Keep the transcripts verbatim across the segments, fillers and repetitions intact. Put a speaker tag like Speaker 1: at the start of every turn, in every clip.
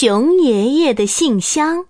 Speaker 1: 熊爷爷的信箱。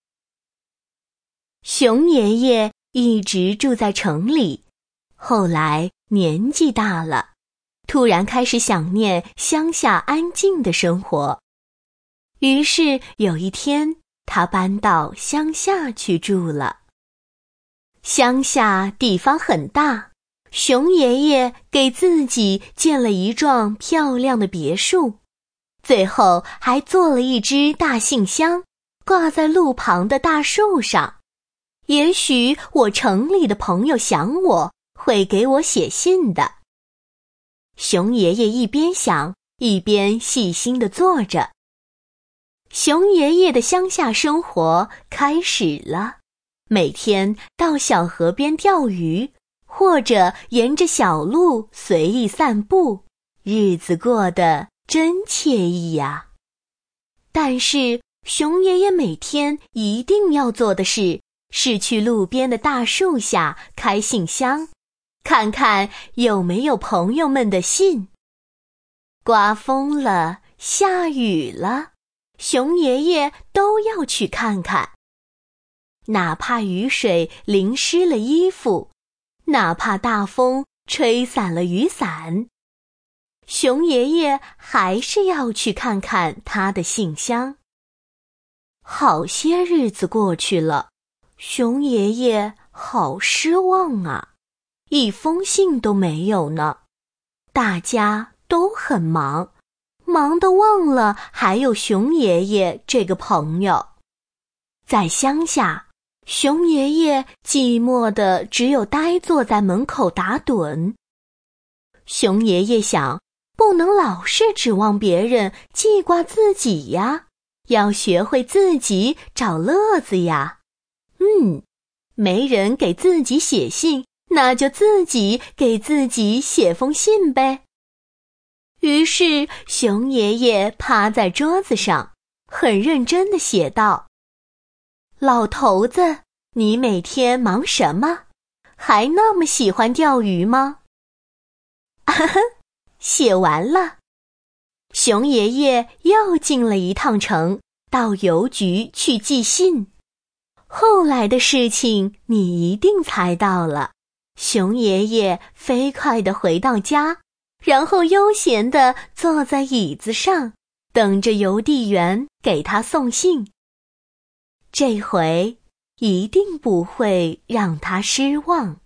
Speaker 1: 熊爷爷一直住在城里，后来年纪大了，突然开始想念乡下安静的生活。于是有一天，他搬到乡下去住了。乡下地方很大，熊爷爷给自己建了一幢漂亮的别墅，最后还做了一只大信箱，挂在路旁的大树上。也许我城里的朋友想我，会给我写信的。熊爷爷一边想，一边细心地做着。熊爷爷的乡下生活开始了，每天到小河边钓鱼，或者沿着小路随意散步，日子过得真惬意呀。但是熊爷爷每天一定要做的事，是去路边的大树下开信箱，看看有没有朋友们的信。刮风了，下雨了，熊爷爷都要去看看。哪怕雨水淋湿了衣服，哪怕大风吹散了雨伞，熊爷爷还是要去看看他的信箱。好些日子过去了，熊爷爷好失望啊，一封信都没有呢。大家都很忙，忙得忘了还有熊爷爷这个朋友。在乡下，熊爷爷寂寞的只有呆坐在门口打盹。熊爷爷想，不能老是指望别人记挂自己呀，要学会自己找乐子呀。嗯，没人给自己写信，那就自己给自己写封信呗。于是熊爷爷趴在桌子上，很认真地写道：老头子，你每天忙什么？还那么喜欢钓鱼吗？哈哈，写完了。熊爷爷又进了一趟城，到邮局去寄信。后来的事情你一定猜到了。熊爷爷飞快地回到家，然后悠闲地坐在椅子上，等着邮递员给他送信。这回一定不会让他失望。